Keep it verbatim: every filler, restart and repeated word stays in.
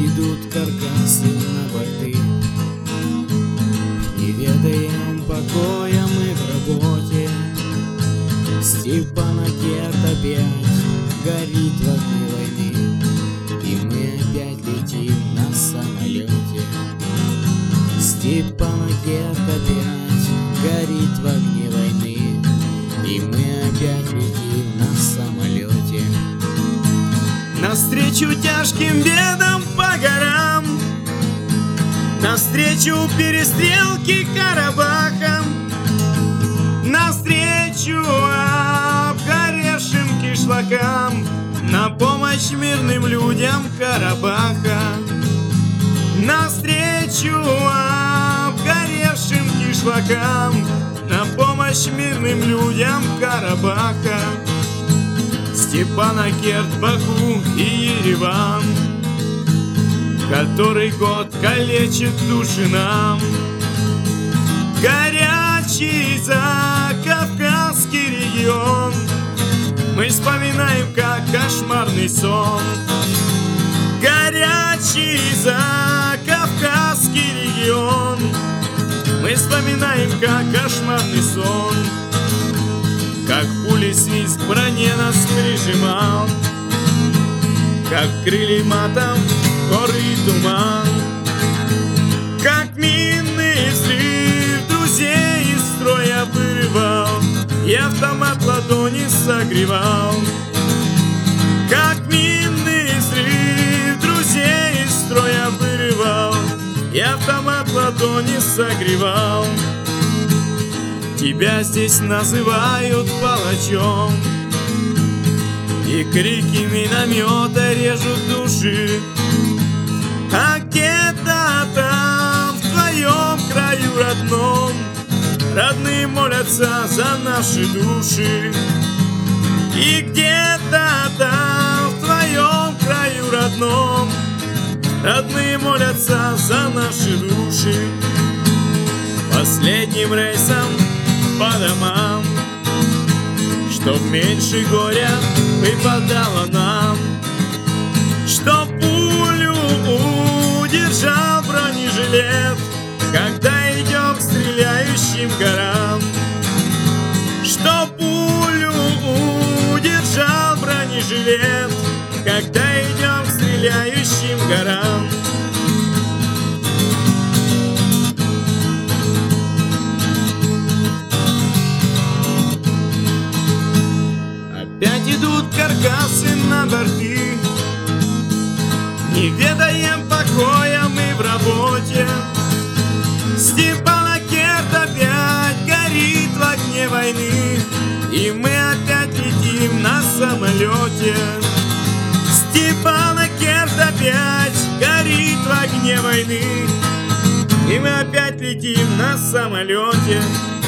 идут каркасы на борты. Не ведаем покоя мы в работе. Степанакерт опять горит в огне войны, и мы опять летим на самолете. Степанакерт опять горит в огне войны, и мы опять летим на самолете. Навстречу тяжким бедам по горам, навстречу перестрелке Карабаха, навстречу обгоревшим кишлакам, на помощь мирным людям Карабаха. Навстречу обгоревшим кишлакам, на помощь мирным людям Карабаха. Степанакерт, Баку и Ереван, который год калечит души нам. Горячий закавказский регион мы вспоминаем как кошмарный сон. Горячий закавказский регион мы вспоминаем как кошмарный сон. Как пули свист в броне нас прижимал, как крылья матом горы и туман, как минный взрыв друзей из строя вырывал и автомат ладони согревал. Как минный взрыв друзей из строя вырывал и автомат ладони согревал. Тебя здесь называют палачом, и крики миномета режут души. А где-то там, в твоем краю родном, родные молятся за наши души. И где-то там, в твоем краю родном, родные молятся за наши души. Последним рейсом по домам, чтоб меньше горя выпадало нам, чтоб пулю удержал бронежилет, когда идем к стреляющим горам. Чтоб пулю удержал бронежилет, когда идем к стреляющим горам. Опять идут каркасы на борты, не ведаем покоя мы в работе. Степанакерт опять горит в огне войны, и мы опять летим на самолете. Степанакерт опять горит в огне войны, и мы опять летим на самолете.